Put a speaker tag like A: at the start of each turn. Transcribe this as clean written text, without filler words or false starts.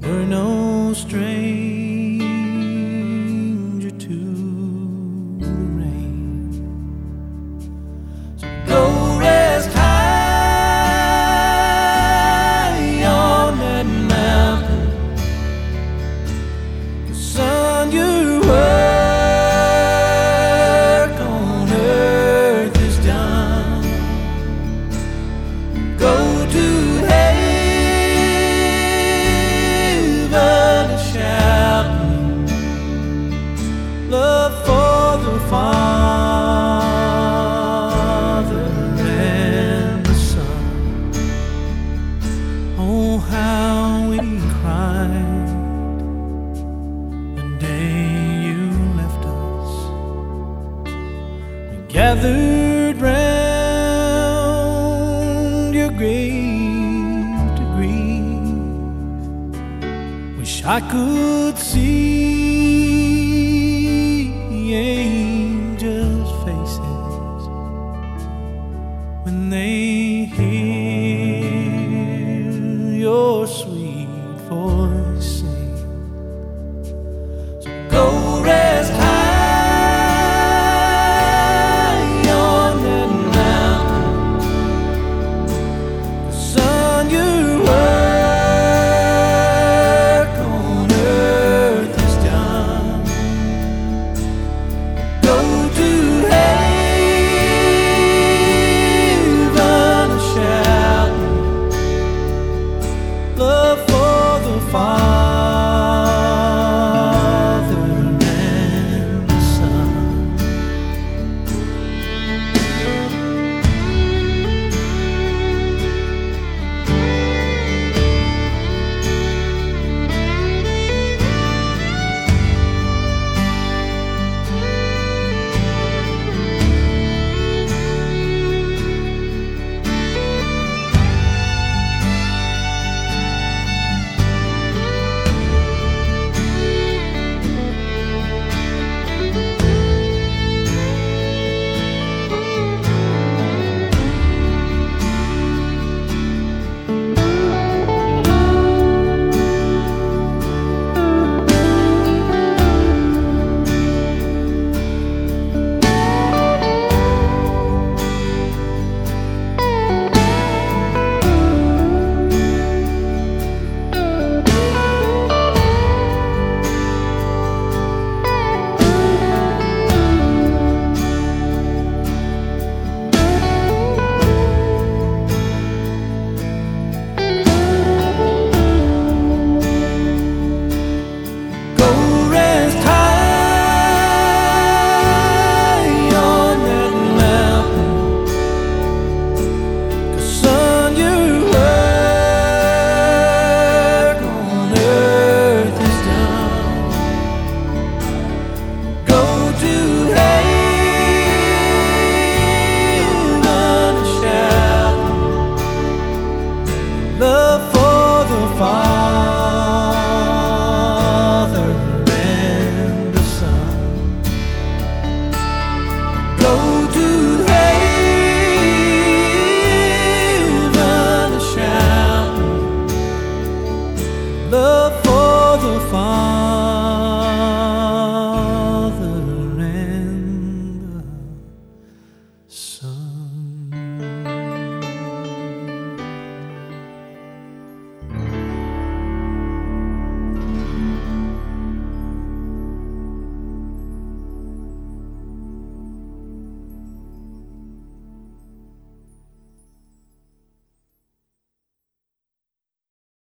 A: We're no stranger to the rain. So go rest high on that mountain. The sun, your work on earth is done. Go to love for the Father and the Son. Oh, how we cried the day you left us. We gathered round your grave to grieve. Wish I could see angels' faces when they hear your sweet voice sing. So go rest high on that mountain. The sun, your work on earth is done. Go to heaven and shout love for the Father and the Son. Love for the Father and the Son. Go to heaven and shout love for the Father.